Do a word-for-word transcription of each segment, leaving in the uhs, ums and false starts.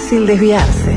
difícil desviarse.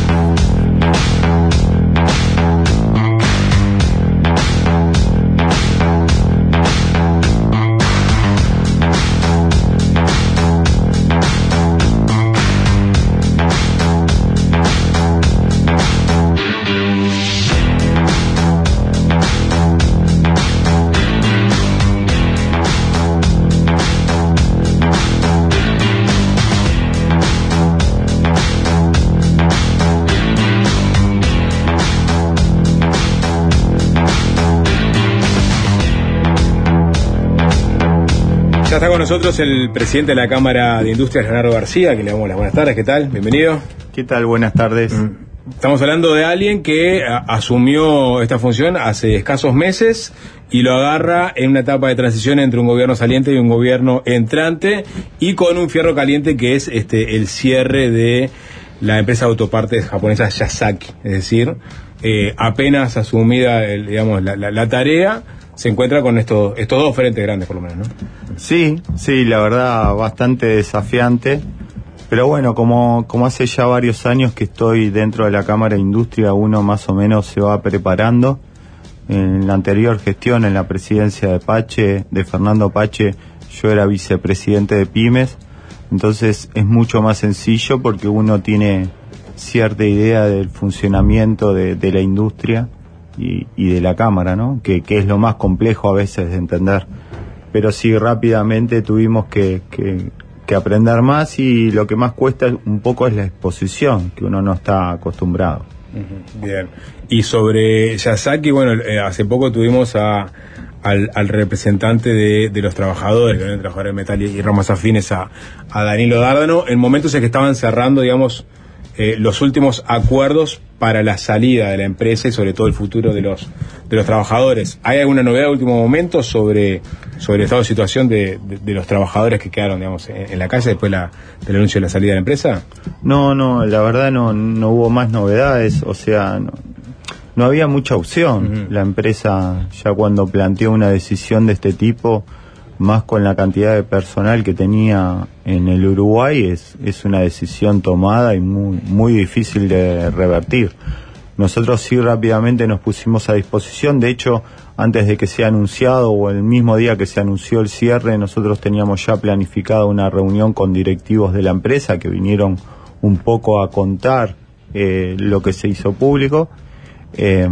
Ya está con nosotros el presidente de la Cámara de Industrias, Leonardo García, que le damos las buenas tardes. ¿Qué tal? Bienvenido. ¿Qué tal? Buenas tardes. Estamos hablando de alguien que a, asumió esta función hace escasos meses y lo agarra en una etapa de transición entre un gobierno saliente y un gobierno entrante, y con un fierro caliente que es este el cierre de la empresa de autopartes japonesa Yazaki. Es decir, eh, apenas asumida el, digamos, la, la, la tarea, se encuentra con estos, estos dos frentes grandes, por lo menos, ¿no? Sí, sí, la verdad, bastante desafiante. Pero bueno, como, como hace ya varios años que estoy dentro de la Cámara de Industria, uno más o menos se va preparando. En la anterior gestión, en la presidencia de Pache, de Fernando Pache, yo era vicepresidente de Pymes. Entonces es mucho más sencillo porque uno tiene cierta idea del funcionamiento de, de la industria y, y de la Cámara, ¿no? Que, que es lo más complejo a veces de entender. Pero sí, rápidamente tuvimos que, que, que aprender más, y lo que más cuesta un poco es la exposición, que uno no está acostumbrado. Uh-huh. Bien. Y sobre Yazaki, bueno, eh, hace poco tuvimos a, al, al representante de, de los trabajadores, que eran trabajadores de metal y, y ramas afines, a, a Danilo Dárdano, en momentos en que estaban cerrando, digamos, eh, los últimos acuerdos para la salida de la empresa y sobre todo el futuro de los de los trabajadores. ¿Hay alguna novedad de último momento sobre sobre el estado de situación de, de, de los trabajadores que quedaron, digamos, en, en la calle después la, del anuncio de la salida de la empresa? No, no, la verdad no, no hubo más novedades, o sea, no, no había mucha opción. Uh-huh. La empresa, ya cuando planteó una decisión de este tipo, más con la cantidad de personal que tenía en el Uruguay, es, es una decisión tomada y muy, muy difícil de revertir. Nosotros sí rápidamente nos pusimos a disposición. De hecho, antes de que sea anunciado, o el mismo día que se anunció el cierre, nosotros teníamos ya planificada una reunión con directivos de la empresa que vinieron un poco a contar eh, lo que se hizo público. Eh,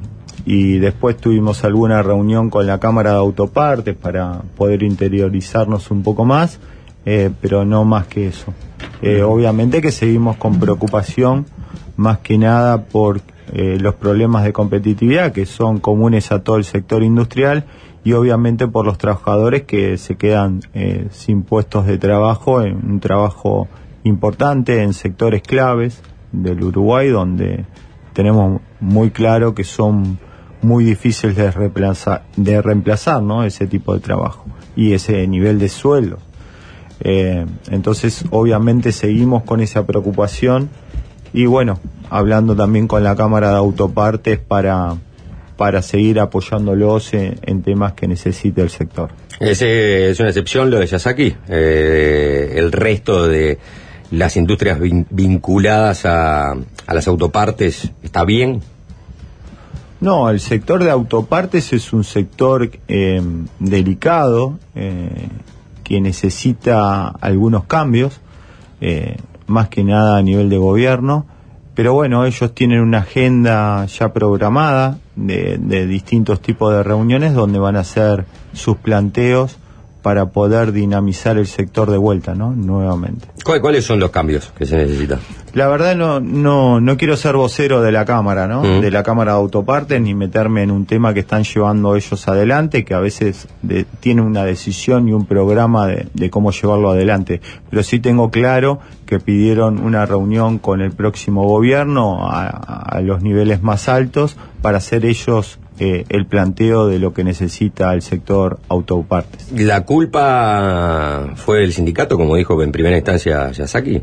y después tuvimos alguna reunión con la Cámara de Autopartes para poder interiorizarnos un poco más, eh, pero no más que eso. Eh, obviamente que seguimos con preocupación, más que nada por eh, los problemas de competitividad que son comunes a todo el sector industrial, y obviamente por los trabajadores que se quedan eh, sin puestos de trabajo, en un trabajo importante en sectores claves del Uruguay, donde tenemos muy claro que son muy difíciles de reemplazar, de reemplazar, ¿no? Ese tipo de trabajo y ese nivel de sueldo. Eh, entonces, obviamente seguimos con esa preocupación, y bueno, hablando también con la Cámara de Autopartes para, para seguir apoyándolos en, en temas que necesite el sector. ¿Es, es una excepción lo de Yazaki? Eh, el resto de las industrias vin, vinculadas a, a las autopartes, ¿está bien? No, el sector de autopartes es un sector eh, delicado, eh, que necesita algunos cambios, eh, más que nada a nivel de gobierno, pero bueno, ellos tienen una agenda ya programada de, de distintos tipos de reuniones donde van a hacer sus planteos para poder dinamizar el sector de vuelta, ¿no? Nuevamente. ¿Cuáles son los cambios que se necesitan? La verdad no no no quiero ser vocero de la Cámara, ¿no? Uh-huh. De la Cámara de Autopartes, ni meterme en un tema que están llevando ellos adelante, que a veces de, tiene una decisión y un programa de, de cómo llevarlo adelante. Pero sí tengo claro que pidieron una reunión con el próximo gobierno a, a los niveles más altos para hacer ellos eh, el planteo de lo que necesita el sector autopartes. ¿La culpa fue del sindicato, como dijo en primera instancia Yazaki?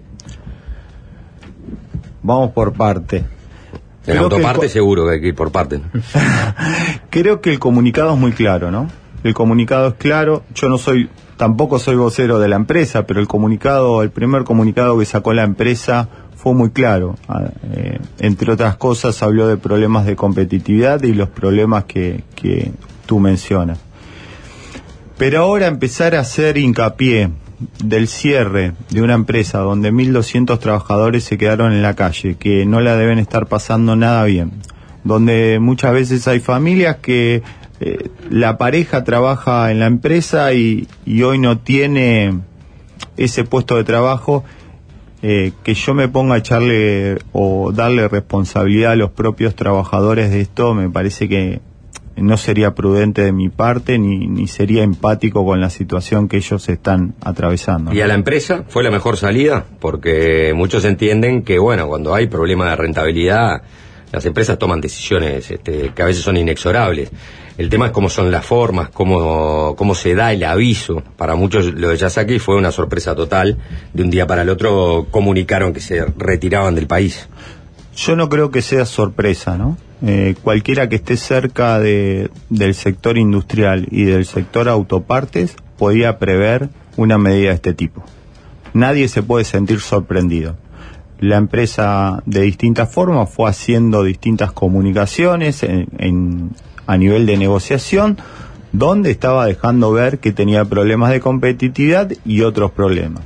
Vamos por parte. En autoparte seguro que hay que ir por parte, ¿no? Creo que el comunicado es muy claro, ¿no? El comunicado es claro. Yo no soy tampoco soy vocero de la empresa, pero el comunicado, el primer comunicado que sacó la empresa fue muy claro. Eh, entre otras cosas habló de problemas de competitividad y los problemas que, que tú mencionas. Pero ahora empezar a hacer hincapié del cierre de una empresa donde mil doscientos trabajadores se quedaron en la calle, que no la deben estar pasando nada bien, donde muchas veces hay familias que eh, la pareja trabaja en la empresa y, y hoy no tiene ese puesto de trabajo, eh, que yo me ponga a echarle o darle responsabilidad a los propios trabajadores de esto, me parece que no sería prudente de mi parte, ni, ni sería empático con la situación que ellos están atravesando. ¿Y a la empresa fue la mejor salida? Porque muchos entienden que, bueno, cuando hay problemas de rentabilidad, las empresas toman decisiones este, que a veces son inexorables. El tema es cómo son las formas, cómo, cómo se da el aviso. Para muchos lo de Yasaki fue una sorpresa total. De un día para el otro comunicaron que se retiraban del país. Yo no creo que sea sorpresa, ¿no? Eh, cualquiera que esté cerca de, del sector industrial y del sector autopartes podía prever una medida de este tipo. Nadie se puede sentir sorprendido. La empresa de distintas formas fue haciendo distintas comunicaciones en, en, a nivel de negociación, donde estaba dejando ver que tenía problemas de competitividad y otros problemas.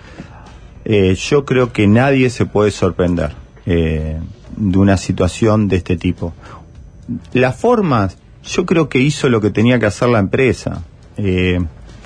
Eh, yo creo que nadie se puede sorprender Eh, de una situación de este tipo. Las formas, yo creo que hizo lo que tenía que hacer la empresa. Eh,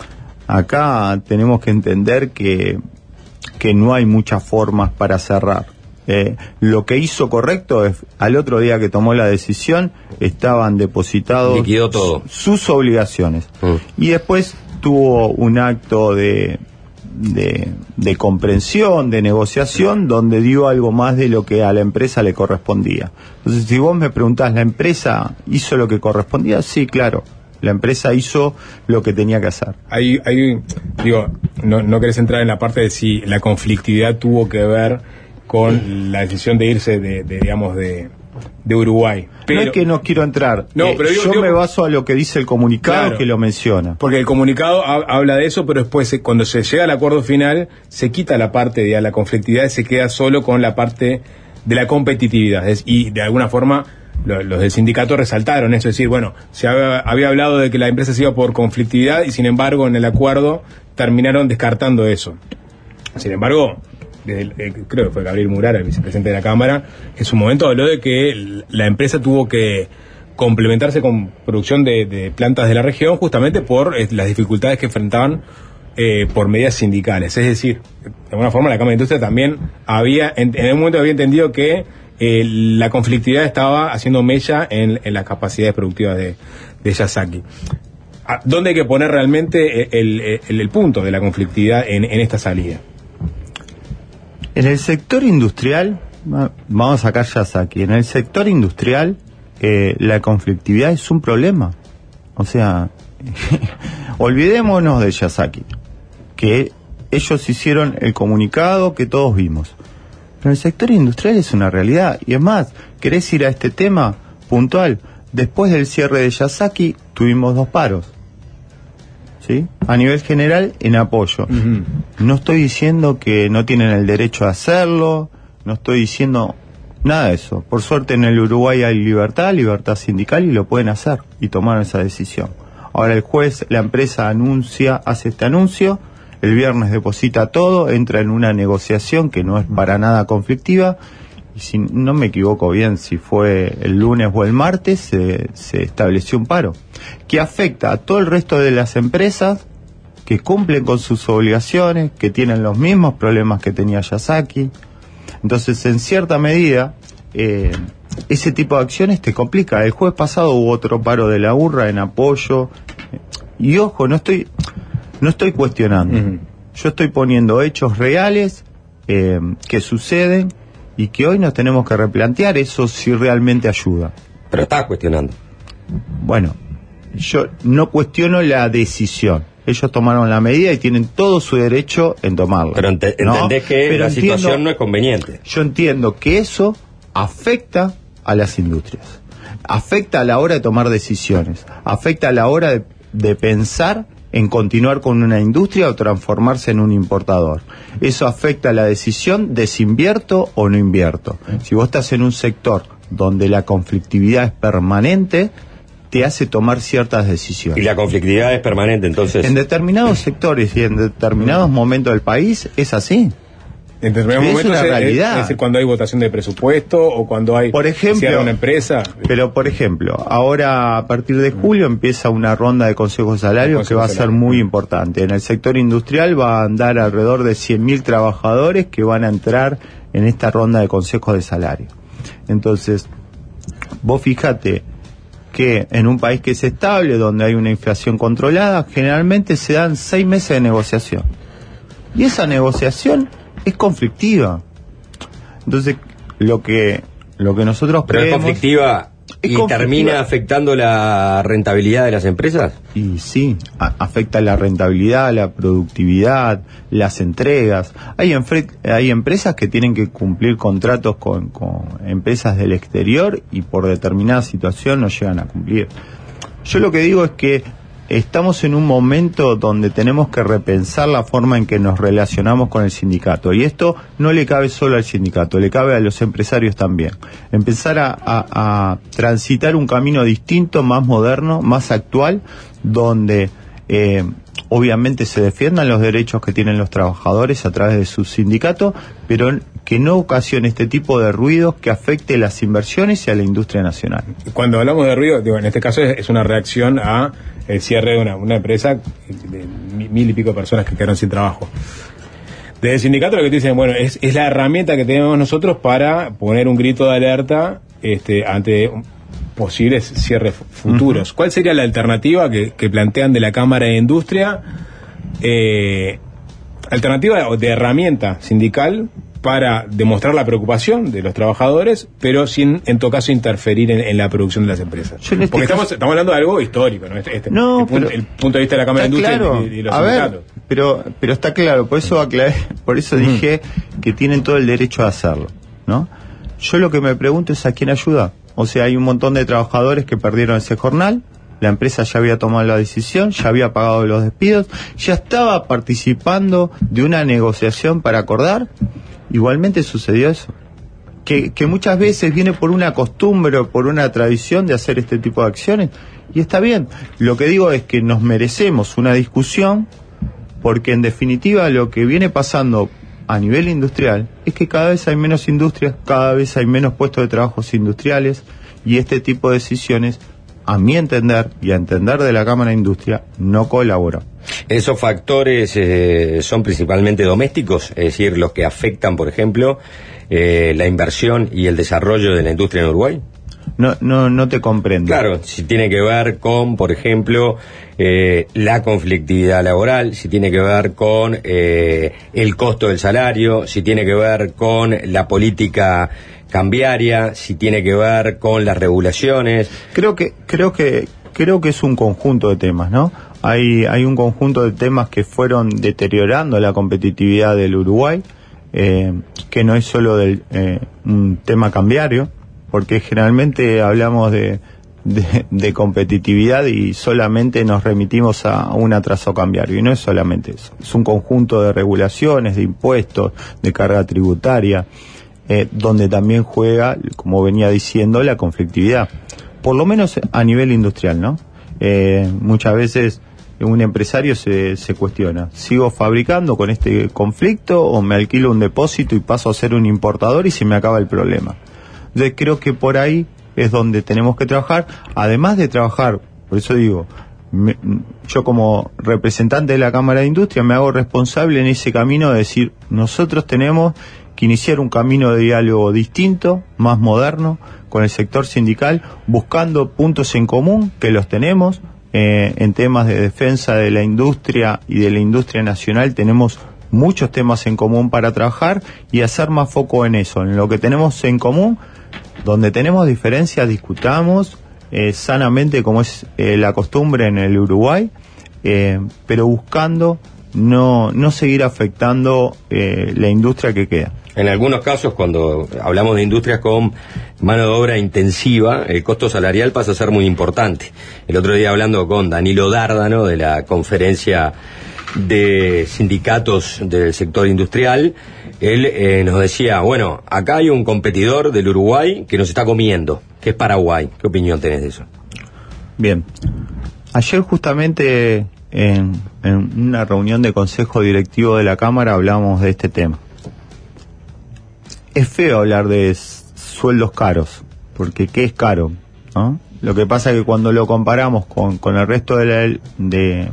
acá tenemos que entender que, que no hay muchas formas para cerrar. Eh, lo que hizo correcto es, al otro día que tomó la decisión, estaban depositados liquidó todo. Sus obligaciones. Mm. Y después tuvo un acto de De, de comprensión, de negociación, donde dio algo más de lo que a la empresa le correspondía. Entonces, si vos me preguntás, ¿la empresa hizo lo que correspondía? Sí, claro, la empresa hizo lo que tenía que hacer. Hay, hay digo, no, no querés entrar en la parte de si la conflictividad tuvo que ver con la decisión de irse de, de digamos, de, de Uruguay. Pero, no es que no quiero entrar, no, eh, pero digo, yo digo, me baso a lo que dice el comunicado, claro, que lo menciona. Porque el comunicado ha, habla de eso, pero después se, cuando se llega al acuerdo final, se quita la parte de la conflictividad y se queda solo con la parte de la competitividad. Es, y de alguna forma lo, los del sindicato resaltaron eso, es decir, bueno, se había, había hablado de que la empresa se iba por conflictividad y sin embargo en el acuerdo terminaron descartando eso. Sin embargo, desde el, eh, creo que fue Gabriel Murara, el vicepresidente de la Cámara, en su momento habló de que la empresa tuvo que complementarse con producción de, de plantas de la región justamente por eh, las dificultades que enfrentaban eh, por medidas sindicales. Es decir, de alguna forma la Cámara de Industria también había, en, en un momento había entendido que eh, la conflictividad estaba haciendo mella en, en las capacidades productivas de, de Yasaki. ¿Dónde hay que poner realmente el, el, el punto de la conflictividad en, en esta salida? En el sector industrial, vamos a sacar Yasaki, en el sector industrial eh, la conflictividad es un problema. O sea, olvidémonos de Yasaki, que ellos hicieron el comunicado que todos vimos. Pero el sector industrial es una realidad. Y es más, ¿querés ir a este tema puntual? Después del cierre de Yasaki tuvimos dos paros. ¿Sí? A nivel general, en apoyo. Uh-huh. No estoy diciendo que no tienen el derecho a hacerlo, no estoy diciendo nada de eso. Por suerte en el Uruguay hay libertad, libertad sindical y lo pueden hacer y tomaron esa decisión. Ahora el juez, la empresa anuncia, hace este anuncio, el viernes deposita todo, entra en una negociación que no es para nada conflictiva y si no me equivoco bien, si fue el lunes o el martes, se, se estableció un paro que afecta a todo el resto de las empresas que cumplen con sus obligaciones, que tienen los mismos problemas que tenía Yasaki. Entonces, en cierta medida, eh, ese tipo de acciones te complica. El jueves pasado hubo otro paro de la URRA en apoyo. Y ojo, no estoy, no estoy cuestionando. Uh-huh. Yo estoy poniendo hechos reales eh, que suceden y que hoy nos tenemos que replantear eso si realmente ayuda. Pero estás cuestionando. Bueno, yo no cuestiono la decisión. Ellos tomaron la medida y tienen todo su derecho en tomarla. Pero ent- ¿no? entendés que Pero la entiendo, situación no es conveniente. Yo entiendo que eso afecta a las industrias, afecta a la hora de tomar decisiones, afecta a la hora de, de pensar en continuar con una industria o transformarse en un importador. Eso afecta la decisión de si invierto o no invierto. Si vos estás en un sector donde la conflictividad es permanente, te hace tomar ciertas decisiones. Y la conflictividad es permanente, entonces. En determinados sectores y en determinados momentos del país es así. En determinados es momentos una es, realidad. Es decir, cuando hay votación de presupuesto o cuando hay por ejemplo, cierra una empresa. Pero, por ejemplo, ahora a partir de julio empieza una ronda de consejos de salario que va a ser muy importante. En el sector industrial va a andar alrededor de cien mil trabajadores que van a entrar en esta ronda de consejos de salario. Entonces, vos fíjate que en un país que es estable, donde hay una inflación controlada, generalmente se dan seis meses de negociación. Y esa negociación es conflictiva. Entonces, lo que lo que nosotros Pero creemos... es conflictiva es y conflictiva. termina afectando la rentabilidad de las empresas. Y sí, a, afecta la rentabilidad, la productividad, las entregas. Hay, enfre- hay empresas que tienen que cumplir contratos con, con empresas del exterior y por determinada situación no llegan a cumplir. Yo lo que digo es que estamos en un momento donde tenemos que repensar la forma en que nos relacionamos con el sindicato. Y esto no le cabe solo al sindicato, le cabe a los empresarios también. Empezar a, a, a transitar un camino distinto, más moderno, más actual, donde eh, obviamente se defiendan los derechos que tienen los trabajadores a través de su sindicato, pero que no ocasione este tipo de ruidos que afecte las inversiones y a la industria nacional. Cuando hablamos de ruido, digo, en este caso es, es una reacción a el cierre de una, una empresa de mil y pico personas que quedaron sin trabajo. Desde el sindicato lo que te dicen, bueno, es, es la herramienta que tenemos nosotros para poner un grito de alerta este, ante posibles cierres futuros. Uh-huh. ¿Cuál sería la alternativa que, que plantean de la Cámara de Industria? Eh, alternativa de herramienta sindical para demostrar la preocupación de los trabajadores, pero sin, en todo caso, interferir en, en la producción de las empresas. Este Porque caso... estamos, estamos hablando de algo histórico, ¿no? Este, este, no, el, punto, el punto de vista de la Cámara de Industria claro. y, y los a sindicatos. Ver, pero, pero está claro, por eso aclaré, por eso uh-huh. dije que tienen todo el derecho a hacerlo, ¿no? Yo lo que me pregunto es a quién ayuda. O sea, hay un montón de trabajadores que perdieron ese jornal, la empresa ya había tomado la decisión, ya había pagado los despidos, ya estaba participando de una negociación para acordar. Igualmente sucedió eso, que, que muchas veces viene por una costumbre o por una tradición de hacer este tipo de acciones, y está bien. Lo que digo es que nos merecemos una discusión, porque en definitiva lo que viene pasando a nivel industrial es que cada vez hay menos industrias, cada vez hay menos puestos de trabajos industriales, y este tipo de decisiones, a mi entender y a entender de la Cámara de Industria, no colabora. ¿Esos factores eh, son principalmente domésticos? Es decir, los que afectan, por ejemplo, eh, la inversión y el desarrollo de la industria en Uruguay. No, no, no te comprendo. Claro, si tiene que ver con, por ejemplo, eh, la conflictividad laboral, si tiene que ver con eh, el costo del salario, si tiene que ver con la política cambiaria, si tiene que ver con las regulaciones. Creo que, creo que, creo que es un conjunto de temas, ¿no? Hay, hay un conjunto de temas que fueron deteriorando la competitividad del Uruguay, eh, que no es solo del, eh, un tema cambiario, porque generalmente hablamos de, de, de competitividad y solamente nos remitimos a un atraso cambiario, y no es solamente eso, es un conjunto de regulaciones, de impuestos, de carga tributaria, eh, donde también juega, como venía diciendo, la conflictividad, por lo menos a nivel industrial, ¿no? Eh, muchas veces un empresario se, se cuestiona, ¿sigo fabricando con este conflicto o me alquilo un depósito y paso a ser un importador y se me acaba el problema? Entonces creo que por ahí es donde tenemos que trabajar, además de trabajar, por eso digo, me, yo como representante de la Cámara de Industria me hago responsable en ese camino de decir, nosotros tenemos que iniciar un camino de diálogo distinto, más moderno, con el sector sindical, buscando puntos en común, que los tenemos, eh, en temas de defensa de la industria y de la industria nacional tenemos muchos temas en común para trabajar y hacer más foco en eso, en lo que tenemos en común. Donde tenemos diferencias, discutamos eh, sanamente, como es eh, la costumbre en el Uruguay, eh, pero buscando no, no seguir afectando eh, la industria que queda. En algunos casos, cuando hablamos de industrias con mano de obra intensiva, el costo salarial pasa a ser muy importante. El otro día, hablando con Danilo Dárdano de la conferencia de sindicatos del sector industrial, él eh, nos decía, bueno, acá hay un competidor del Uruguay que nos está comiendo, que es Paraguay. ¿Qué opinión tenés de eso? Bien, ayer justamente en, en una reunión de consejo directivo de la Cámara hablamos de este tema. Es feo hablar de sueldos caros, porque ¿qué es caro? ¿No? Lo que pasa es que cuando lo comparamos con, con el resto de la, de,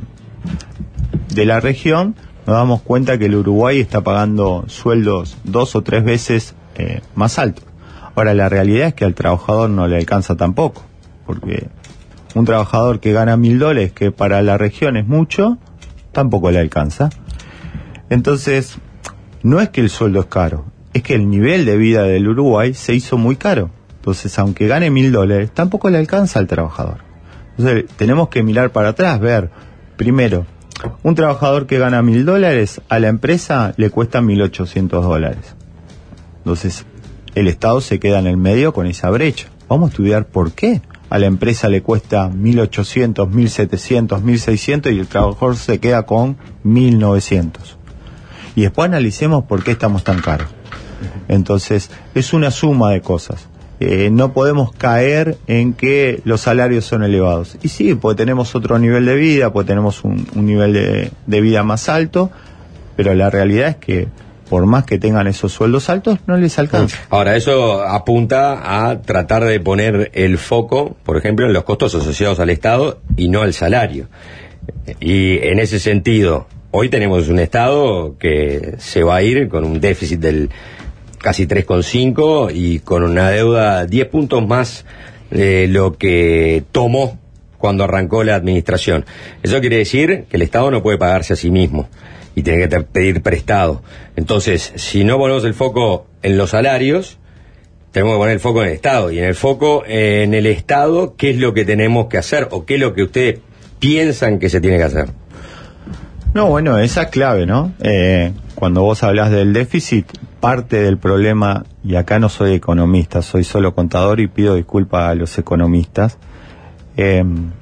de la región, nos damos cuenta que el Uruguay está pagando sueldos dos o tres veces eh, más altos. Ahora, la realidad es que al trabajador no le alcanza tampoco, porque un trabajador que gana mil dólares, que para la región es mucho, tampoco le alcanza. Entonces, no es que el sueldo es caro, es que el nivel de vida del Uruguay se hizo muy caro. Entonces, aunque gane mil dólares, tampoco le alcanza al trabajador. Entonces, tenemos que mirar para atrás, ver, primero, un trabajador que gana mil dólares, a la empresa le cuesta mil ochocientos dólares. Entonces, el Estado se queda en el medio con esa brecha. Vamos a estudiar por qué a la empresa le cuesta mil ochocientos, mil setecientos, mil seiscientos y el trabajador se queda con mil novecientos. Y después analicemos por qué estamos tan caros. Entonces, es una suma de cosas. Eh, no podemos caer en que los salarios son elevados. Y sí, porque tenemos otro nivel de vida, porque tenemos un, un nivel de, de vida más alto, pero la realidad es que por más que tengan esos sueldos altos, no les alcanza. Ahora, eso apunta a tratar de poner el foco, por ejemplo, en los costos asociados al Estado y no al salario. Y en ese sentido, hoy tenemos un Estado que se va a ir con un déficit del casi tres coma cinco y con una deuda diez puntos más de lo que tomó cuando arrancó la administración. Eso quiere decir que el Estado no puede pagarse a sí mismo y tiene que pedir prestado. Entonces, si no ponemos el foco en los salarios, tenemos que poner el foco en el Estado. Y en el foco en el Estado, ¿qué es lo que tenemos que hacer? ¿O qué es lo que ustedes piensan que se tiene que hacer? No, bueno, esa es clave, ¿no? Eh, cuando vos hablas del déficit, parte del problema, y acá no soy economista, soy solo contador y pido disculpas a los economistas, eh,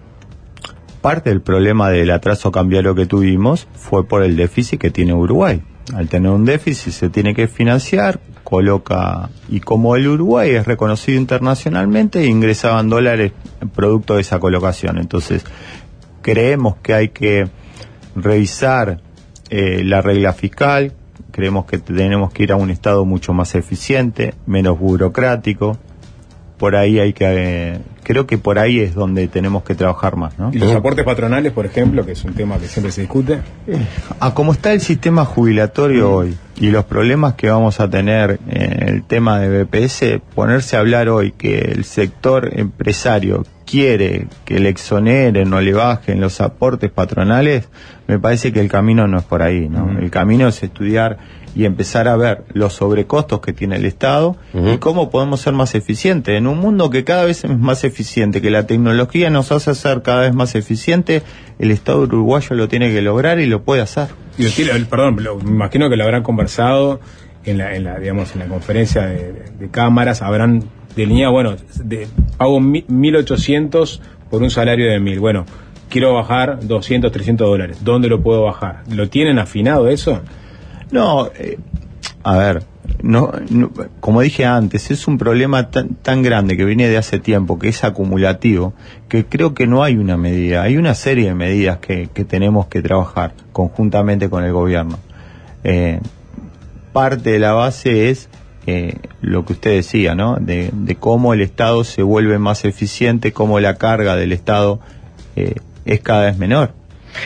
parte del problema del atraso cambiario que tuvimos fue por el déficit que tiene Uruguay. Al tener un déficit se tiene que financiar, coloca, y como el Uruguay es reconocido internacionalmente, ingresaban dólares producto de esa colocación. Entonces, creemos que hay que revisar eh, la regla fiscal, creemos que tenemos que ir a un Estado mucho más eficiente, menos burocrático. Por ahí hay que, eh, creo que por ahí es donde tenemos que trabajar más, ¿no? Y los aportes patronales, por ejemplo, que es un tema que siempre se discute. Eh, a como está el sistema jubilatorio mm. hoy y los problemas que vamos a tener en el tema de B P S, ponerse a hablar hoy que el sector empresario quiere que le exoneren o le bajen los aportes patronales, me parece que el camino no es por ahí, ¿no? Mm. El camino es estudiar y empezar a ver los sobrecostos que tiene el Estado uh-huh. y cómo podemos ser más eficientes. En un mundo que cada vez es más eficiente, que la tecnología nos hace ser cada vez más eficiente, el Estado uruguayo lo tiene que lograr y lo puede hacer. Y lo, perdón, lo, me imagino que lo habrán conversado en la, en la digamos, en la conferencia de, de, de cámaras, habrán delineado, bueno, de, pago mil ochocientos por un salario de mil, bueno, quiero bajar doscientos, trescientos dólares, ¿dónde lo puedo bajar? ¿Lo tienen afinado eso? No, eh, a ver, no, no, como dije antes, es un problema tan, tan grande que viene de hace tiempo, que es acumulativo, que creo que no hay una medida, hay una serie de medidas que, que tenemos que trabajar conjuntamente con el gobierno. Eh, parte de la base es eh, lo que usted decía, ¿no? De, de cómo el Estado se vuelve más eficiente, cómo la carga del Estado eh, es cada vez menor.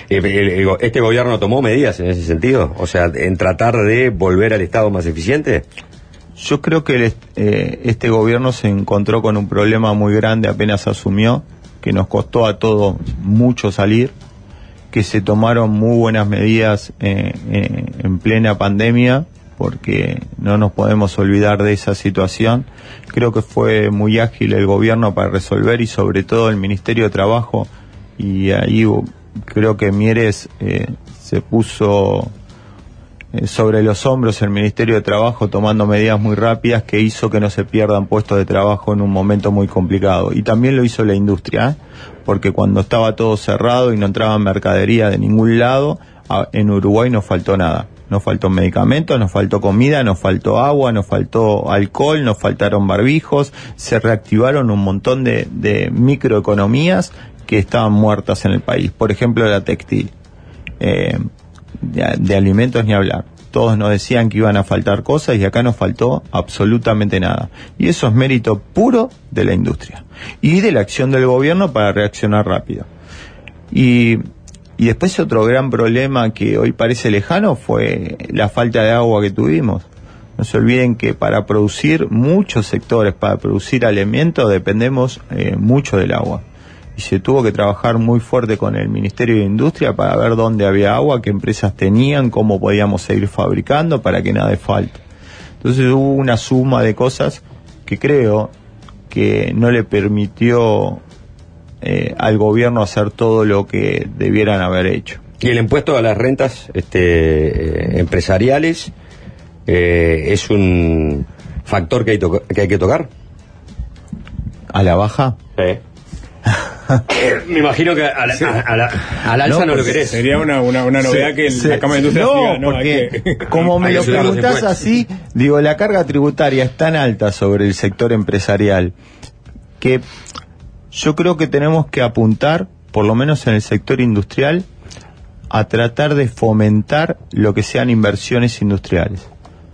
¿Este gobierno tomó medidas en ese sentido? O sea, en tratar de volver al Estado más eficiente. Yo creo que el, eh, este gobierno se encontró con un problema muy grande apenas asumió, que nos costó a todos mucho salir, que se tomaron muy buenas medidas eh, eh, en plena pandemia, porque no nos podemos olvidar de esa situación. Creo que fue muy ágil el gobierno para resolver, y sobre todo el Ministerio de Trabajo, y ahí creo que Mieres eh, se puso eh, sobre los hombros el Ministerio de Trabajo tomando medidas muy rápidas que hizo que no se pierdan puestos de trabajo en un momento muy complicado. Y también lo hizo la industria, ¿eh? Porque cuando estaba todo cerrado y no entraba mercadería de ningún lado, a, en Uruguay no faltó nada. Nos faltó medicamentos, nos faltó comida, nos faltó agua, nos faltó alcohol, nos faltaron barbijos, se reactivaron un montón de, de microeconomías que estaban muertas en el país. Por ejemplo, la textil. Eh, de, de alimentos ni hablar. Todos nos decían que iban a faltar cosas y acá no faltó absolutamente nada. Y eso es mérito puro de la industria y de la acción del gobierno para reaccionar rápido. Y... Y después otro gran problema que hoy parece lejano fue la falta de agua que tuvimos. No se olviden que para producir muchos sectores, para producir alimentos, dependemos eh, mucho del agua. Y se tuvo que trabajar muy fuerte con el Ministerio de Industria para ver dónde había agua, qué empresas tenían, cómo podíamos seguir fabricando para que nada falte. Entonces hubo una suma de cosas que creo que no le permitió Eh, al gobierno hacer todo lo que debieran haber hecho. Y el impuesto a las rentas este, eh, empresariales eh, es un factor que hay, to- que hay que tocar. ¿A la baja? Sí. Me imagino que a la, sí. a, a la, al alza no, no lo querés. Sería una, una, una novedad sí, que sí, la Cámara de Industria no, diga, no, porque que... como me lo preguntás así, digo, la carga tributaria es tan alta sobre el sector empresarial que yo creo que tenemos que apuntar, por lo menos en el sector industrial, a tratar de fomentar lo que sean inversiones industriales.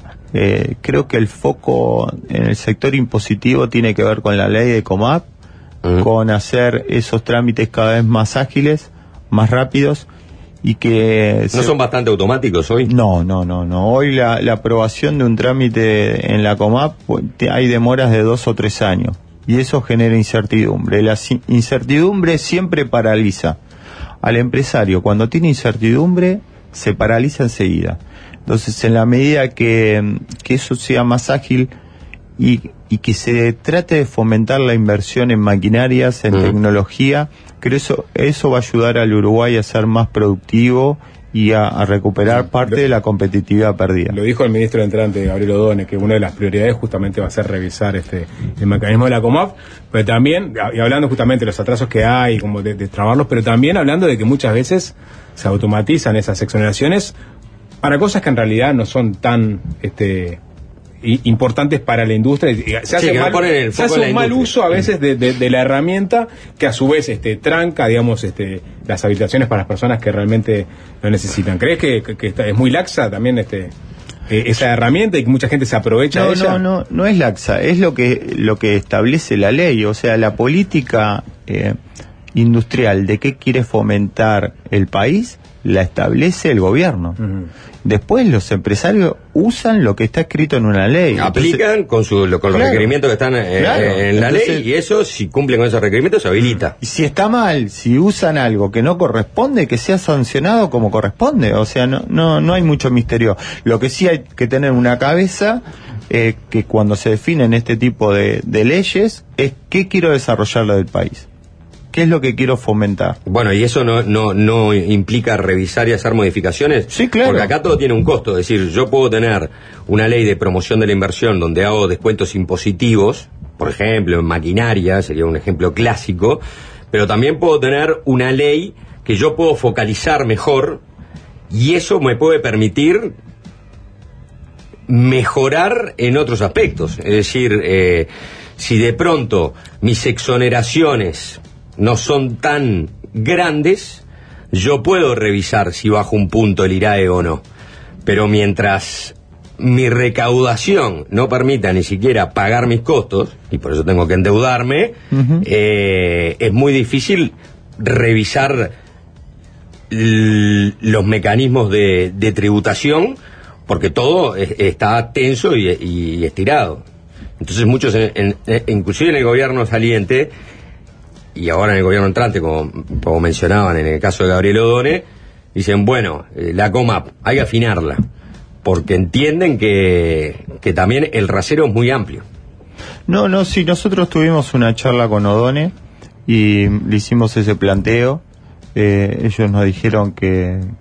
Eh, creo que el foco en el sector impositivo tiene que ver con la ley de COMAP, uh-huh. con hacer esos trámites cada vez más ágiles, más rápidos, y que... ¿No se... son bastante automáticos hoy? No, no, no, no. Hoy la, la aprobación de un trámite en la COMAP, hay demoras de dos o tres años. Y eso genera incertidumbre. La incertidumbre siempre paraliza. Al empresario, cuando tiene incertidumbre, se paraliza enseguida. Entonces, en la medida que, que eso sea más ágil y, y que se trate de fomentar la inversión en maquinarias, en mm. tecnología, creo que eso, eso va a ayudar al Uruguay a ser más productivo y a, a recuperar parte de la competitividad perdida. Lo dijo el ministro entrante, Gabriel Odone, que una de las prioridades justamente va a ser revisar este el mecanismo de la COMAP, pero también, y hablando justamente de los atrasos que hay, como de, de trabarlos, pero también hablando de que muchas veces se automatizan esas exoneraciones para cosas que en realidad no son tan... este importantes para la industria. Se hace, sí, mal, se hace un mal uso a veces de, de, de la herramienta que a su vez este tranca, digamos, este las habilitaciones para las personas que realmente lo necesitan. ¿Crees que, que, que está, es muy laxa también este eh, esa herramienta y que mucha gente se aprovecha no, de ella? No, no, no es laxa, es lo que lo que establece la ley, o sea, la política eh, industrial de qué quiere fomentar el país la establece el gobierno. Uh-huh. Después los empresarios usan lo que está escrito en una ley. Aplican entonces, con, su, lo, con los claro, requerimientos que están eh, claro, en la entonces, ley y eso, si cumplen con esos requerimientos, se habilita. Y si está mal, si usan algo que no corresponde, que sea sancionado como corresponde. O sea, no no no hay mucho misterio. Lo que sí hay que tener una cabeza eh, que cuando se definen este tipo de, de leyes es qué quiero desarrollar del país. ¿Qué es lo que quiero fomentar? Bueno, ¿y eso no, no, no implica revisar y hacer modificaciones? Sí, claro. Porque acá todo tiene un costo. Es decir, yo puedo tener una ley de promoción de la inversión donde hago descuentos impositivos, por ejemplo, en maquinaria, sería un ejemplo clásico, pero también puedo tener una ley que yo puedo focalizar mejor y eso me puede permitir mejorar en otros aspectos. Es decir, eh, si de pronto mis exoneraciones no son tan grandes, yo puedo revisar si bajo un punto el I R A E o no. Pero mientras mi recaudación no permita ni siquiera pagar mis costos, y por eso tengo que endeudarme, uh-huh. eh, es muy difícil revisar l- los mecanismos de, de tributación, porque todo es, está tenso y, y estirado. Entonces muchos, en, en, en, inclusive en el gobierno saliente, y ahora en el gobierno entrante, como, como mencionaban en el caso de Gabriel Odone, dicen, bueno, eh, la COMAP, hay que afinarla, porque entienden que, que también el rasero es muy amplio. No, no, sí, nosotros tuvimos una charla con Odone y le hicimos ese planteo, eh, ellos nos dijeron que,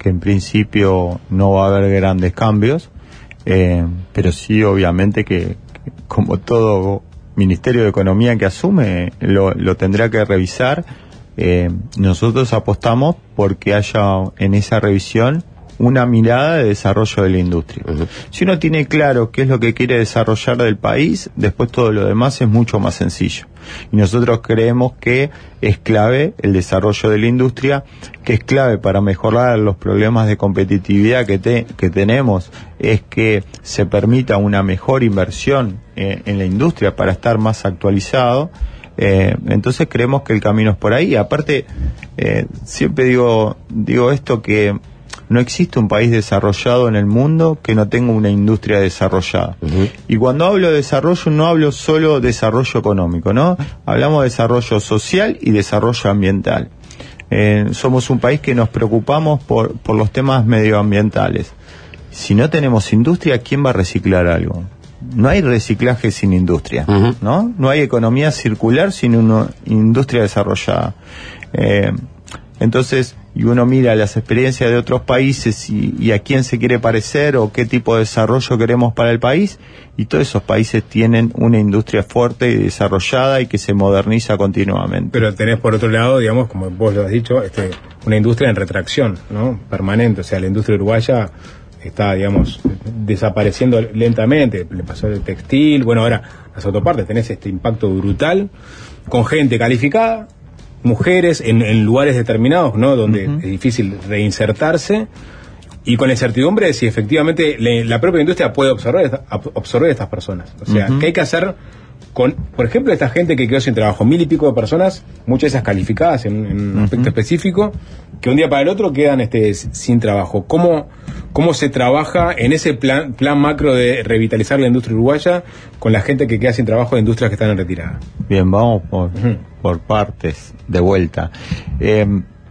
que en principio no va a haber grandes cambios, eh, pero sí obviamente que, que como todo Ministerio de Economía que asume lo, lo tendrá que revisar. Eh, nosotros apostamos porque haya en esa revisión una mirada de desarrollo de la industria. Uh-huh. Si uno tiene claro qué es lo que quiere desarrollar del país, después todo lo demás es mucho más sencillo. Y nosotros creemos que es clave el desarrollo de la industria, que es clave para mejorar los problemas de competitividad que, te, que tenemos, es que se permita una mejor inversión eh, en la industria para estar más actualizado. Eh, entonces creemos que el camino es por ahí. Aparte, eh, siempre digo, digo esto, que no existe un país desarrollado en el mundo que no tenga una industria desarrollada. Uh-huh. Y cuando hablo de desarrollo, no hablo solo de desarrollo económico, ¿no? Hablamos de desarrollo social y desarrollo ambiental. Eh, somos un país que nos preocupamos por, por los temas medioambientales. Si no tenemos industria, ¿quién va a reciclar algo? No hay reciclaje sin industria, uh-huh. ¿no? No hay economía circular sin una industria desarrollada. Eh, entonces, y uno mira las experiencias de otros países y, y a quién se quiere parecer o qué tipo de desarrollo queremos para el país, y todos esos países tienen una industria fuerte y desarrollada y que se moderniza continuamente. Pero tenés por otro lado, digamos, como vos lo has dicho, este, una industria en retracción, ¿no? Permanente. O sea, la industria uruguaya está, digamos, desapareciendo lentamente. Le pasó el textil, bueno, ahora las autopartes, tenés este impacto brutal con gente calificada, mujeres en, en lugares determinados, ¿no? Donde uh-huh. es difícil reinsertarse, y con la incertidumbre de si efectivamente le, la propia industria puede absorber, absorber a estas personas. O sea, uh-huh. ¿qué hay que hacer con, por ejemplo, esta gente que quedó sin trabajo? Mil y pico de personas, muchas de esas calificadas en, en un uh-huh. aspecto específico, que un día para el otro quedan este sin trabajo. ¿Cómo, cómo se trabaja en ese plan, plan macro de revitalizar la industria uruguaya con la gente que queda sin trabajo de industrias que están en retirada? Bien, vamos por, uh-huh. por partes, de vuelta. Eh,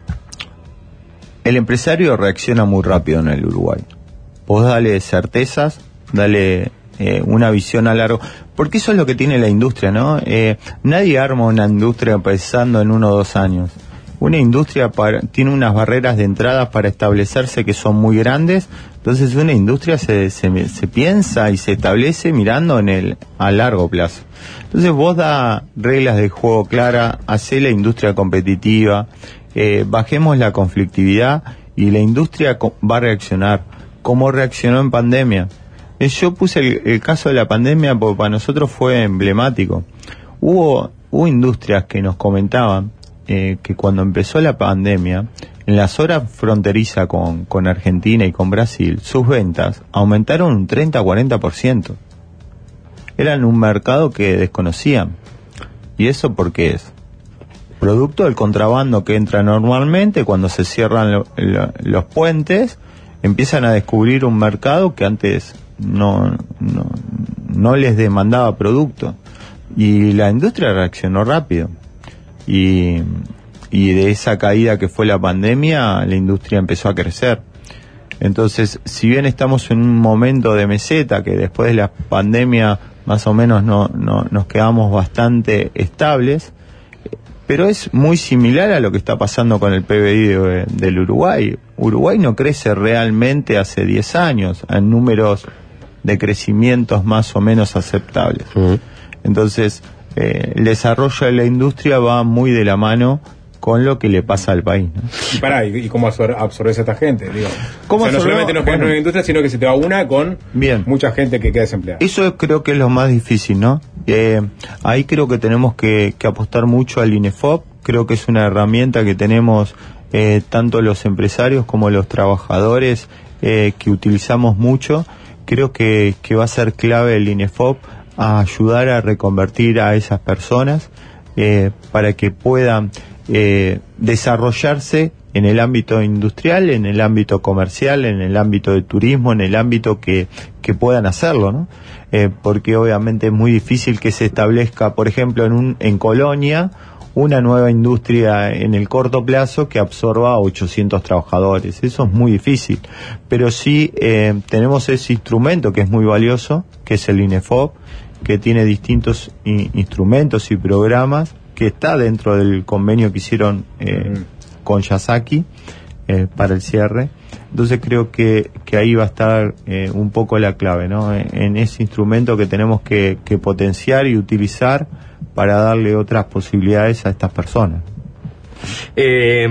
el empresario reacciona muy rápido en el Uruguay. Vos dale certezas, dale eh, una visión a largo, porque eso es lo que tiene la industria, ¿no? Eh, nadie arma una industria pensando en uno o dos años. Una industria para, tiene unas barreras de entrada para establecerse que son muy grandes. Entonces una industria se, se, se piensa y se establece mirando en el a largo plazo. Entonces vos da reglas de juego claras, hacé la industria competitiva, eh, bajemos la conflictividad y la industria va a reaccionar como reaccionó en pandemia. Eh, yo puse el, el caso de la pandemia porque para nosotros fue emblemático. Hubo, hubo industrias que nos comentaban Eh, que cuando empezó la pandemia, en la zona fronteriza con, con Argentina y con Brasil, sus ventas aumentaron un treinta a cuarenta por ciento. Eran un mercado que desconocían. ¿Y eso por qué es? Producto del contrabando que entra normalmente, cuando se cierran lo, lo, los puentes, empiezan a descubrir un mercado que antes no, no, no les demandaba producto. Y la industria reaccionó rápido. Y, y de esa caída que fue la pandemia, la industria empezó a crecer. Entonces, si bien estamos en un momento de meseta, que después de la pandemia más o menos no, no, nos quedamos bastante estables, pero es muy similar a lo que está pasando con el P B I de, del Uruguay. Uruguay no crece realmente hace diez años, en números de crecimientos más o menos aceptables. Uh-huh. Entonces, Eh, el desarrollo de la industria va muy de la mano con lo que le pasa al país, ¿no? Y pará, ¿y, y cómo absor- absorbes a esta gente? Digo, ¿cómo o sea, no solamente no genera una industria, sino que se te va una con bien. mucha gente que queda desempleada? Eso es, creo que es lo más difícil, ¿no? Eh, ahí creo que tenemos que, que apostar mucho al INEFOP. Creo que es una herramienta que tenemos eh, tanto los empresarios como los trabajadores eh, que utilizamos mucho. Creo que, que va a ser clave el INEFOP a ayudar a reconvertir a esas personas eh, para que puedan eh, desarrollarse en el ámbito industrial, en el ámbito comercial, en el ámbito de turismo, en el ámbito que, que puedan hacerlo, ¿no? Eh, porque obviamente es muy difícil que se establezca, por ejemplo, en, un, en Colonia, una nueva industria en el corto plazo que absorba a ochocientos trabajadores. Eso es muy difícil. Pero sí eh, tenemos ese instrumento que es muy valioso, que es el INEFOP, que tiene distintos i- instrumentos y programas, que está dentro del convenio que hicieron eh, mm. con Yasaki eh, para el cierre. Entonces creo que, que ahí va a estar eh, un poco la clave, ¿no? En, en ese instrumento que tenemos que, que potenciar y utilizar para darle otras posibilidades a estas personas. Eh,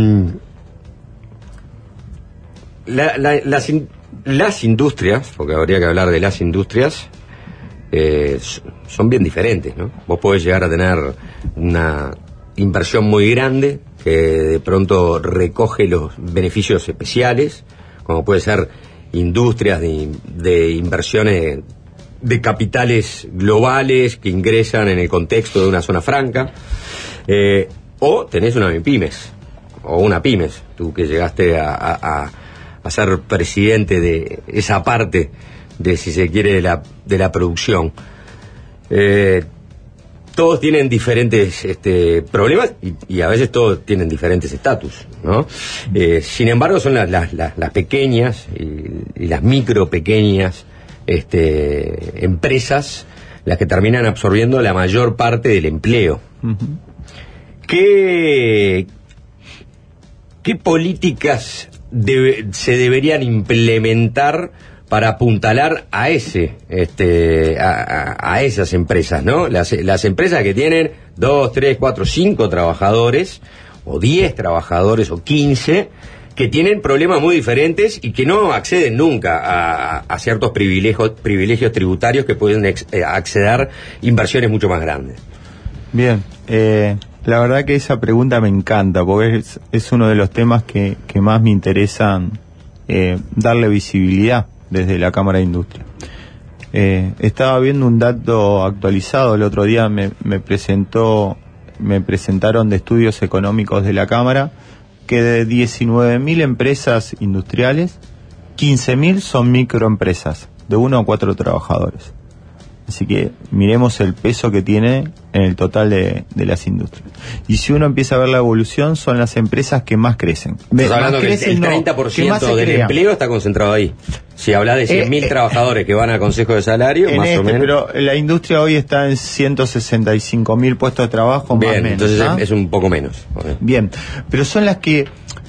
la, la, las, in, las industrias, porque habría que hablar de las industrias, eh, son bien diferentes, ¿no? Vos podés llegar a tener una inversión muy grande que de pronto recoge los beneficios especiales, como puede ser industrias de, de inversiones de capitales globales que ingresan en el contexto de una zona franca, eh, o tenés una pymes, o una pymes, tú que llegaste a, a, a ser presidente de esa parte de, si se quiere, de la, de la producción. Eh, todos tienen diferentes este, problemas y, y a veces todos tienen diferentes estatus, ¿no? Eh, sin embargo, son las, las, las, las pequeñas y, y las micro pequeñas este, empresas las que terminan absorbiendo la mayor parte del empleo. Uh-huh. ¿Qué, qué políticas debe, se deberían implementar para apuntalar a ese, este, a, a, a esas empresas, ¿no? Las, las empresas que tienen dos, tres, cuatro, cinco trabajadores, o diez trabajadores, o quince, que tienen problemas muy diferentes y que no acceden nunca a, a ciertos privilegios, privilegios tributarios que pueden ex, eh, acceder inversiones mucho más grandes. Bien, eh, la verdad que esa pregunta me encanta, porque es, es uno de los temas que, que más me interesan eh, darle visibilidad desde la Cámara de Industria. Eh, estaba viendo un dato actualizado, el otro día me, me presentó, me presentaron de estudios económicos de la Cámara, que de diecinueve mil empresas industriales, quince mil son microempresas, de uno a cuatro trabajadores. Así que miremos el peso que tiene en el total de, de las industrias. Y si uno empieza a ver la evolución, son las empresas que más crecen. Estás hablando que el treinta por ciento no, del crean. empleo está concentrado ahí. Si hablas de cien mil eh, eh, trabajadores que van al Consejo de Salario, más este, o menos. Pero la industria hoy está en ciento sesenta y cinco mil puestos de trabajo, Bien, más o menos. Entonces ¿ah? es un poco menos. Okay. Bien, pero son las que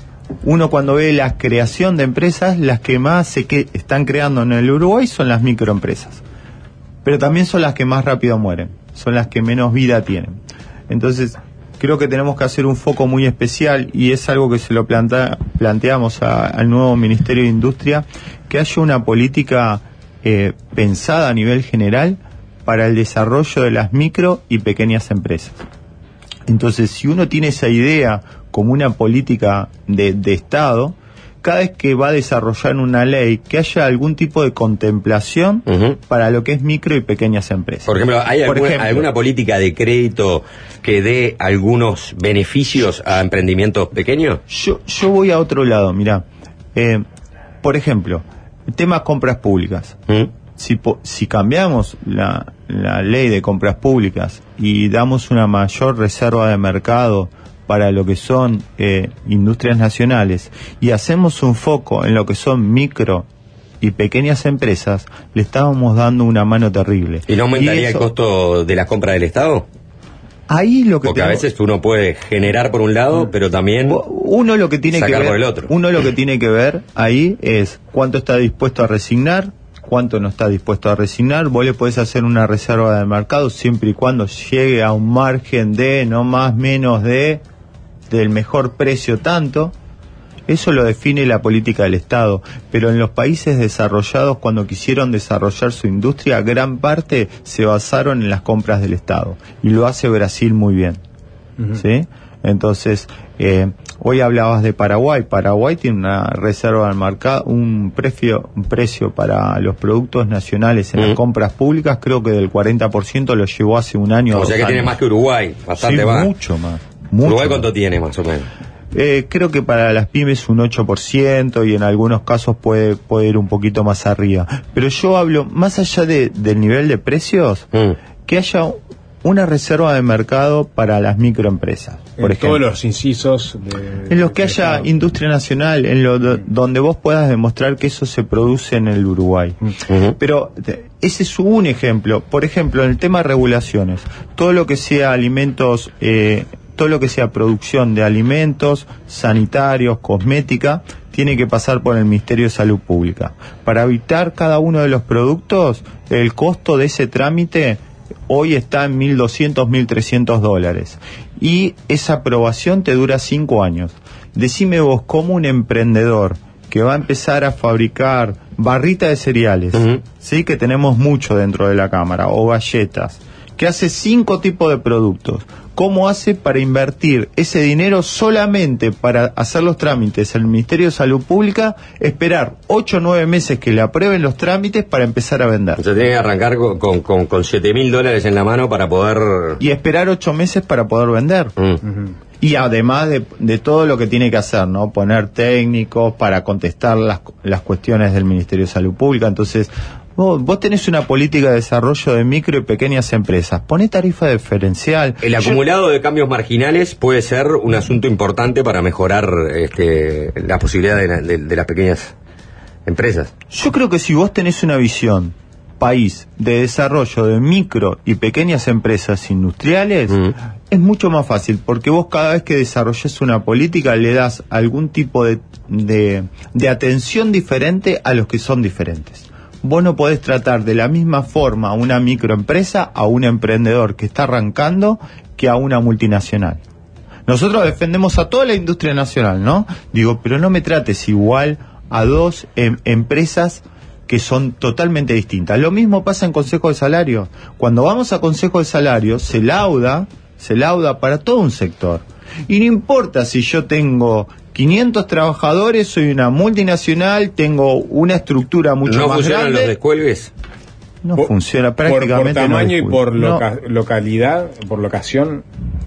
uno cuando ve la creación de empresas, las que más se que están creando en el Uruguay son las microempresas. Pero también son las que más rápido mueren, son las que menos vida tienen. Entonces, creo que tenemos que hacer un foco muy especial, y es algo que se lo plantea, planteamos a, al nuevo Ministerio de Industria, que haya una política eh, pensada a nivel general para el desarrollo de las micro y pequeñas empresas. Entonces, si uno tiene esa idea como una política de, de Estado, cada vez que va a desarrollar una ley, que haya algún tipo de contemplación uh-huh. para lo que es micro y pequeñas empresas. Por ejemplo, ¿hay Por alguna, ejemplo, alguna política de crédito que dé algunos beneficios a emprendimientos pequeños? Yo, yo voy a otro lado, mirá. Eh, por ejemplo, el tema compras públicas. ¿Mm? Si, si cambiamos la, la ley de compras públicas y damos una mayor reserva de mercado para lo que son eh, industrias nacionales y hacemos un foco en lo que son micro y pequeñas empresas, le estábamos dando una mano terrible. ¿Y no aumentaría y eso, el costo de la compra del Estado? Ahí lo que Porque tenemos, a veces uno puede generar por un lado, pero también uno lo que tiene sacar que ver, por el otro. Uno lo que tiene que ver ahí es cuánto está dispuesto a resignar, cuánto no está dispuesto a resignar. Vos le podés hacer una reserva de mercado siempre y cuando llegue a un margen de no más menos de del mejor precio tanto. Eso lo define la política del Estado, pero en los países desarrollados, cuando quisieron desarrollar su industria, gran parte se basaron en las compras del Estado, y lo hace Brasil muy bien. Uh-huh. ¿Sí? Entonces, eh, hoy hablabas de Paraguay. Paraguay tiene una reserva del mercado, un precio, un precio para los productos nacionales en uh-huh. las compras públicas, creo que del cuarenta por ciento lo llevó hace un año. O sea que años. tiene más que Uruguay, bastante sí, más. mucho más. Mucho ¿Uruguay más. cuánto tiene más o menos? Eh, creo que para las pymes un ocho por ciento, y en algunos casos puede, puede ir un poquito más arriba. Pero yo hablo, más allá de, del nivel de precios, mm. que haya una reserva de mercado para las microempresas. Por en ejemplo, todos los incisos. De, en los que de haya Estado. industria nacional, en lo do, donde vos puedas demostrar que eso se produce en el Uruguay. Uh-huh. Pero ese es un ejemplo. Por ejemplo, en el tema de regulaciones, todo lo que sea alimentos... Eh, todo lo que sea producción de alimentos, sanitarios, cosmética, tiene que pasar por el Ministerio de Salud Pública. Para evitar cada uno de los productos, el costo de ese trámite hoy está en mil doscientos, mil trescientos dólares. Y esa aprobación te dura cinco años. Decime vos, ¿cómo un emprendedor que va a empezar a fabricar barrita de cereales, uh-huh. ¿sí? Que tenemos mucho dentro de la cámara, o galletas, que hace cinco tipos de productos, ¿cómo hace para invertir ese dinero solamente para hacer los trámites en el Ministerio de Salud Pública, esperar ocho o nueve meses que le aprueben los trámites para empezar a vender? O sea, tiene que arrancar con, con, con, con siete mil dólares en la mano para poder... Y esperar ocho meses para poder vender. Uh. Uh-huh. Y además de, de todo lo que tiene que hacer, ¿no? Poner técnicos para contestar las, las cuestiones del Ministerio de Salud Pública. Entonces, vos, vos tenés una política de desarrollo de micro y pequeñas empresas. Poné tarifa diferencial. El Yo... acumulado de cambios marginales puede ser un asunto importante para mejorar este, la posibilidad de, de, de las pequeñas empresas. Yo creo que si vos tenés una visión país de desarrollo de micro y pequeñas empresas industriales, mm. es mucho más fácil, porque vos cada vez que desarrolles una política le das algún tipo de, de, de atención diferente a los que son diferentes. Vos no podés tratar de la misma forma a una microempresa, a un emprendedor que está arrancando, que a una multinacional. Nosotros defendemos a toda la industria nacional, ¿no? Digo, pero no me trates igual a dos em, empresas que son totalmente distintas. Lo mismo pasa en Consejo de Salario. Cuando vamos a Consejo de Salario, se lauda, se lauda para todo un sector. Y no importa si yo tengo quinientos trabajadores, soy una multinacional, tengo una estructura mucho ¿No más grande. ¿No funcionan los descuelgues? No por, funciona prácticamente. Por, por tamaño no y por loca, no. localidad, por locación.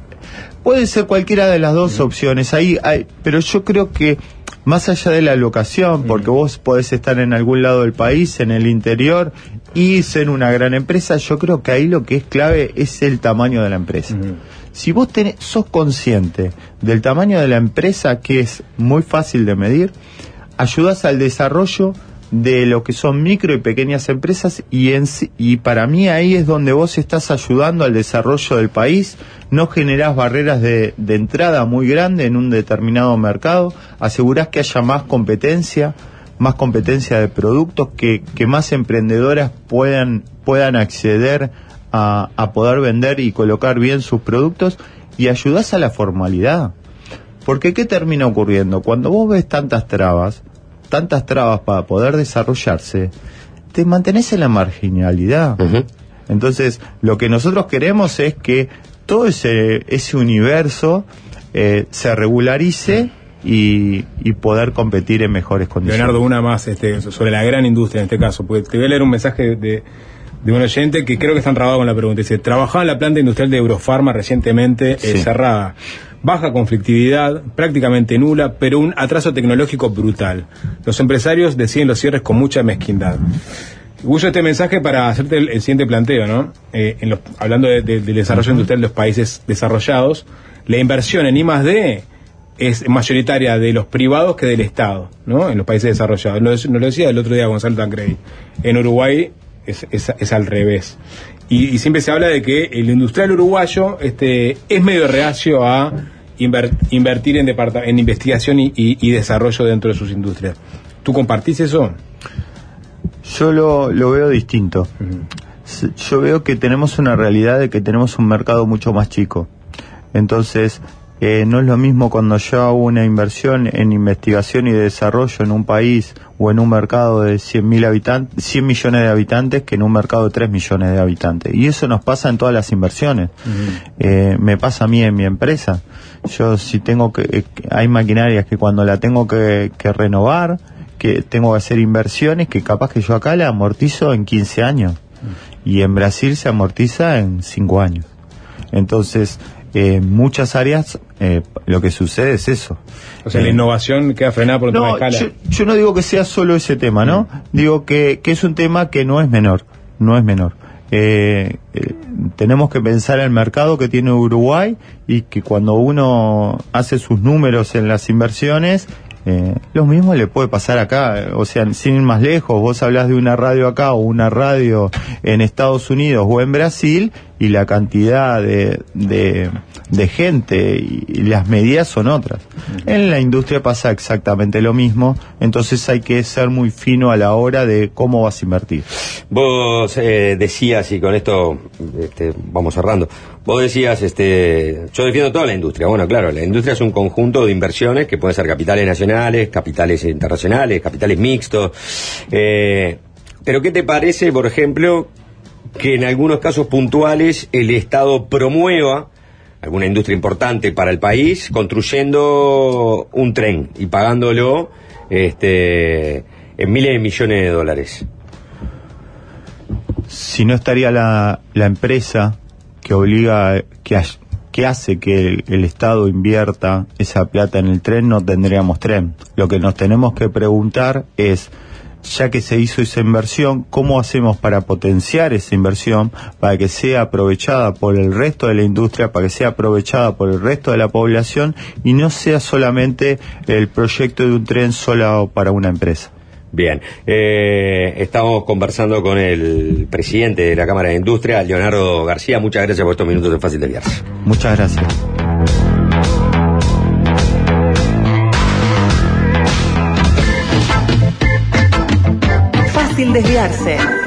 Puede ser cualquiera de las dos opciones. Ahí hay, pero yo creo que más allá de la locación, porque vos podés estar en algún lado del país, en el interior, y ser una gran empresa, yo creo que ahí lo que es clave es el tamaño de la empresa. Uh-huh. Si vos tenés, sos consciente del tamaño de la empresa, que es muy fácil de medir, ayudás al desarrollo de lo que son micro y pequeñas empresas, y, en, y para mí ahí es donde vos estás ayudando al desarrollo del país. No generás barreras de, de entrada muy grandes en un determinado mercado, asegurás que haya más competencia, más competencia de productos, que, que más emprendedoras puedan, puedan acceder a, a poder vender y colocar bien sus productos, y ayudás a la formalidad. Porque ¿qué termina ocurriendo? Cuando vos ves tantas trabas, tantas trabas para poder desarrollarse, te mantenés en la marginalidad. Uh-huh. Entonces, lo que nosotros queremos es que todo ese, ese universo eh, se regularice y, y poder competir en mejores condiciones. Leonardo, una más este, sobre la gran industria en este caso, porque te voy a leer un mensaje de, de un oyente que creo que está entrabado con la pregunta. Dice: trabajaba en la planta industrial de Eurofarma recientemente eh, sí. cerrada. Baja conflictividad, prácticamente nula, pero un atraso tecnológico brutal. Los empresarios deciden los cierres con mucha mezquindad. Uso este mensaje para hacerte el, el siguiente planteo, ¿no? Eh, en los, hablando de, de, del desarrollo uh-huh. industrial de los países desarrollados, la inversión en I más D es mayoritaria de los privados que del Estado, ¿no? En los países desarrollados. Nos, nos lo decía el otro día Gonzalo Tancredi. En Uruguay es, es, es al revés. Y, y siempre se habla de que el industrial uruguayo este, es medio reacio a inver, invertir en, departa, en investigación y, y, y desarrollo dentro de sus industrias. ¿Tú compartís eso? Yo lo, lo veo distinto. Uh-huh. Yo veo que tenemos una realidad de que tenemos un mercado mucho más chico. Entonces, eh, no es lo mismo cuando yo hago una inversión en investigación y desarrollo en un país o en un mercado de cien mil habitantes, cien millones de habitantes, que en un mercado de tres millones de habitantes. Y eso nos pasa en todas las inversiones. Uh-huh. Eh, me pasa a mí en mi empresa. Yo si tengo que, eh, hay maquinarias que cuando la tengo que, que renovar, que tengo que hacer inversiones que capaz que yo acá la amortizo en quince años. Uh-huh. Y en Brasil se amortiza en cinco años. Entonces, en eh, muchas áreas eh, lo que sucede es eso. O sea, eh, la innovación queda frenada por un no, tema de escala. Yo, yo no digo que sea solo ese tema, ¿no? Mm. Digo que, que es un tema que no es menor, no es menor. Eh, eh, tenemos que pensar el mercado que tiene Uruguay, y que cuando uno hace sus números en las inversiones, Eh, lo mismo le puede pasar acá, o sea, sin ir más lejos, vos hablás de una radio acá o una radio en Estados Unidos o en Brasil y la cantidad de, de, de gente y, y las medidas son otras. Uh-huh. En la industria pasa exactamente lo mismo, entonces hay que ser muy fino a la hora de cómo vas a invertir. Vos eh, decías, y con esto este, vamos cerrando, vos decías, este, yo defiendo toda la industria. Bueno, claro, la industria es un conjunto de inversiones que pueden ser capitales nacionales, capitales internacionales, capitales mixtos. Eh, pero ¿qué te parece, por ejemplo, que en algunos casos puntuales el Estado promueva alguna industria importante para el país construyendo un tren y pagándolo este, en miles de millones de dólares? Si no estaría la, la empresa que obliga, que, que hace que el, el Estado invierta esa plata en el tren, no tendríamos tren. Lo que nos tenemos que preguntar es, ya que se hizo esa inversión, ¿cómo hacemos para potenciar esa inversión, para que sea aprovechada por el resto de la industria, para que sea aprovechada por el resto de la población y no sea solamente el proyecto de un tren solo para una empresa? Bien, eh, estamos conversando con el presidente de la Cámara de Industria, Leonardo García. Muchas gracias por estos minutos de Fácil Desviarse. Muchas gracias. Fácil Desviarse.